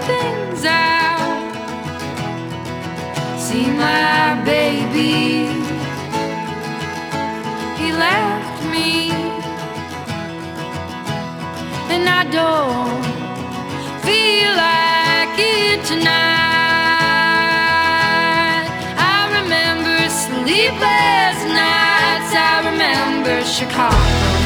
things out. See my baby, he left me, and I don't feel like it tonight. I remember sleepless nights, I remember Chicago.